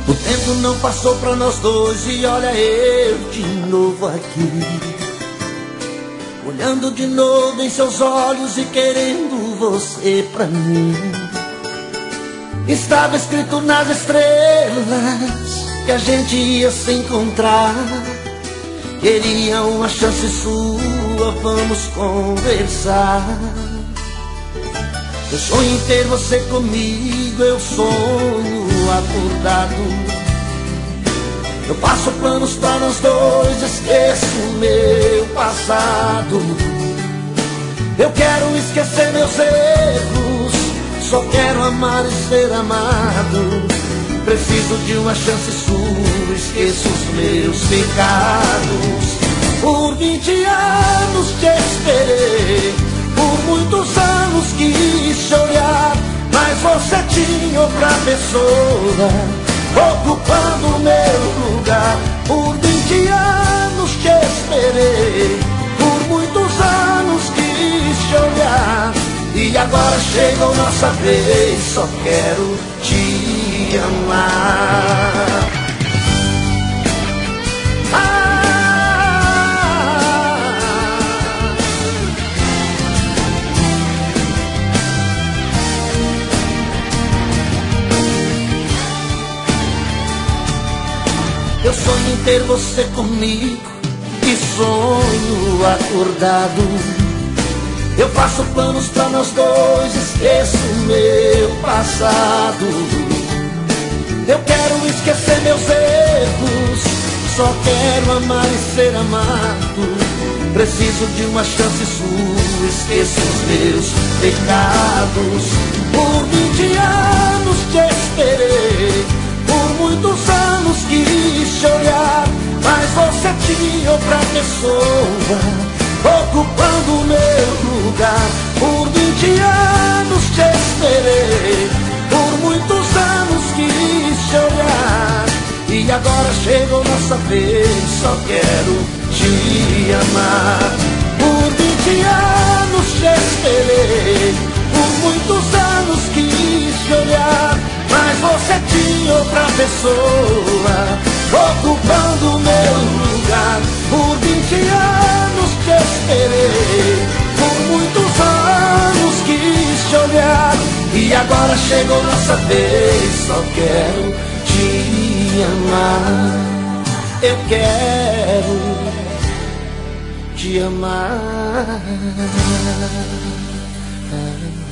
O tempo não passou pra nós dois e olha eu de novo aqui, olhando de novo em seus olhos e querendo você pra mim. Estava escrito nas estrelas que a gente ia se encontrar. Queria uma chance sua, vamos conversar. Eu sonho em ter você comigo, eu sonho acordado. Eu faço planos pra nós dois, esqueço o meu passado. Eu quero esquecer meus erros, só quero amar e ser amado. Preciso de uma chance sua, esqueço os meus pecados. Por 20 anos te esperei, por muitos anos quis te olhar, mas você tinha outra pessoa ocupando o meu lugar. Por 20 anos te esperei, por muitos anos quis te olhar, e agora chegou nossa vez, só quero te amar. Eu sonho em ter você comigo e sonho acordado. Eu faço planos pra nós dois, esqueço o meu passado. Eu quero esquecer meus erros, só quero amar e ser amado. Preciso de uma chance sua, esqueço os meus pecados. Por 20 anos te esperei, por muitos anos quis te olhar, mas você tinha outra pessoa ocupando o meu lugar. Por 20 anos te esperei, por muitos anos quis te olhar, e agora chegou nossa vez, só quero te amar. Por 20 anos te esperei, por muitos anos quis te olhar, mas você tinha outra pessoa ocupando o meu lugar. Por 20 anos te esperei, por muitos anos quis te olhar, e agora chegou nossa vez, só quero te amar. Eu quero te amar.